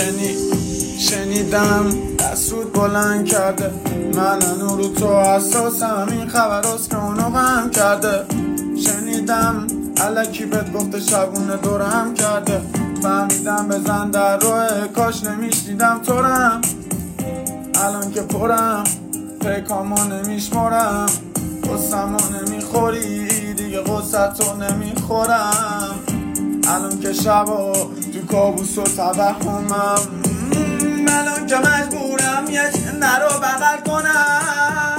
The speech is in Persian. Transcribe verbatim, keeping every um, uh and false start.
شنی شنیدم دستود بلند کرده، من رو تو اساسم، این خبر است که اونو غم کرده. شنیدم الکی بهت گفته شبونه دورم کرده، فهمیدم بزن در روه، کاش نمیشنیدم تورم. الان که پرم پیکامو نمیشمارم، قصمو نمیخوری دیگه قصتو نمیخورم. الان که شبا تو کابوس و توهمم، الان که مجبورم یه نرو بغل کنم.